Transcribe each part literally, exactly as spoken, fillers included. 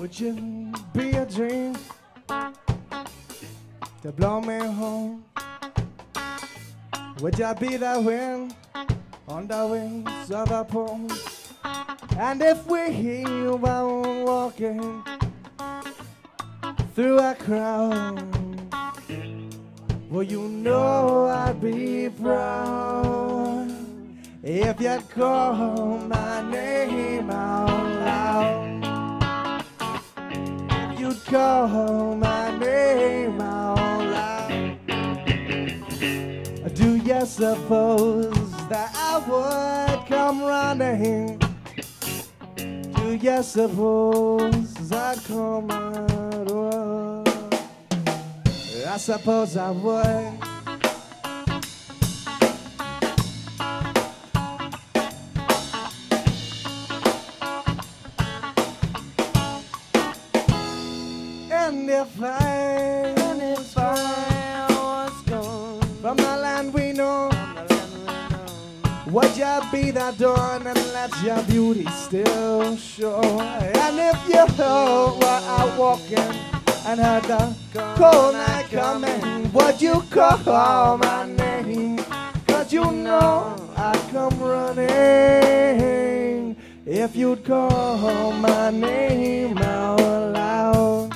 Would you be a dream to blow me home? Would you be the wind on the wings of a poem? And if we hear about walking through a crowd, well, you know I'd be proud if you'd call my name out loud. If you'd call my name out loud. Do you suppose that I would come running? Do you suppose I'd come out? Oh, I suppose I would. And if I, and if I was gone from the land we know, would you be the dawn and let your beauty still show? And if you were out walking and heard the cold night coming, would you call my name? Cause you know I'd come running if you'd call my name out loud.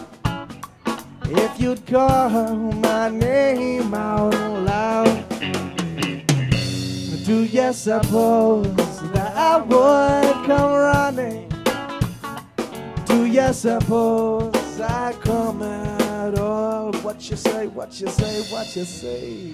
If you'd call my name out loud. Do you suppose that I would come running? Do you suppose I'd come at all? What you say, what you say, what you say?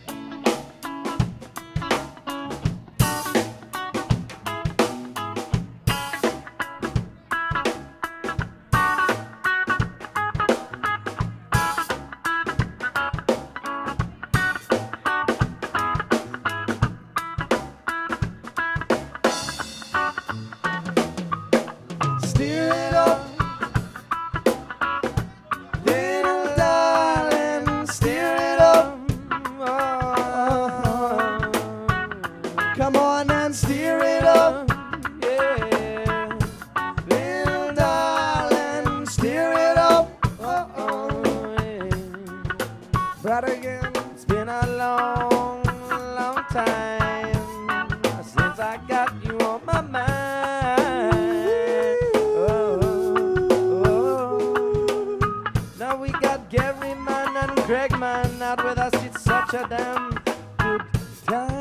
Come on and steer it up, yeah. Little darling, steer it up, oh, yeah. But again, it's been a long, long time since I got you on my mind. Oh, oh, oh. Now we got Gary Man and Greg Man out with us. It's such a damn good time.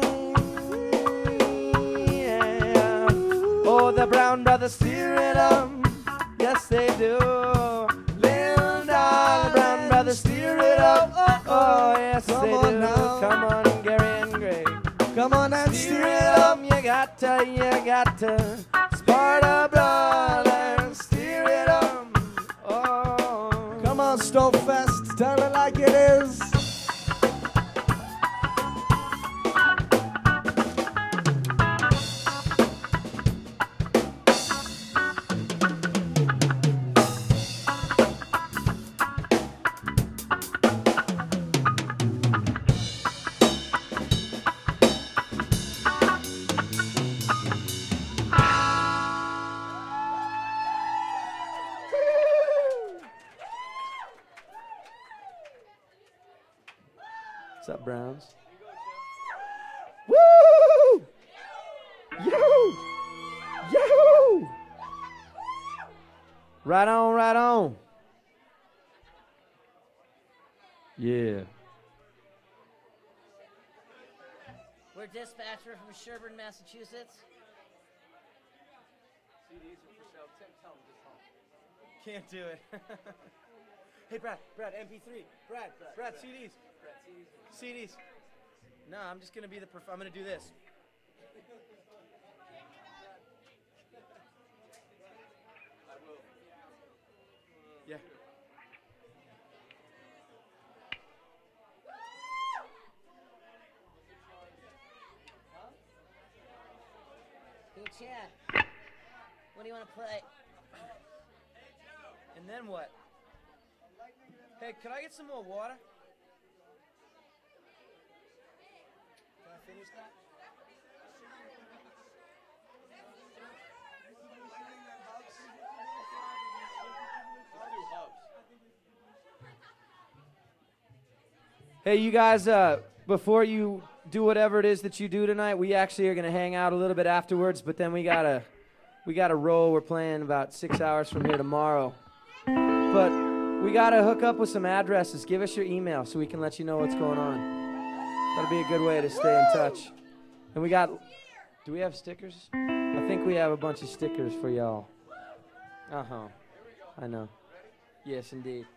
Oh, the Brown Brothers steer it up, yes they do. Little darling, Brown Brothers steer it up, oh, oh yes Come they do. Now. Come on, Gary and Greg. Come on and steer, steer it up. You got to, you got to. Sparta Brothers, steer it up. Oh, come on, Stokefest, tell it like it is. What's up, Browns? Woo! Yahoo! Yahoo! Right on, right on. Yeah. We're dispatcher from Sherburne, Massachusetts. C Ds are for sale. Tell them just home. Can't do it. Hey, Brad, Brad, M P three. Brad, Brad, Brad, C Ds. Brad, C Ds. C Ds. No, I'm just gonna be the. Perf- I'm gonna do this. I will. Yeah. Hey, Chad. What do you want to play? And then what? Hey, could I get some more water? Can I finish that? Hey, you guys, uh, before you do whatever it is that you do tonight, we actually are going to hang out a little bit afterwards, but then we got to we got to roll. We're playing about six hours from here tomorrow. But we got to hook up with some addresses. Give us your email so we can let you know what's going on. That'll be a good way to stay in touch. And we got, do we have stickers? I think we have a bunch of stickers for y'all. Uh-huh. I know. Yes, indeed.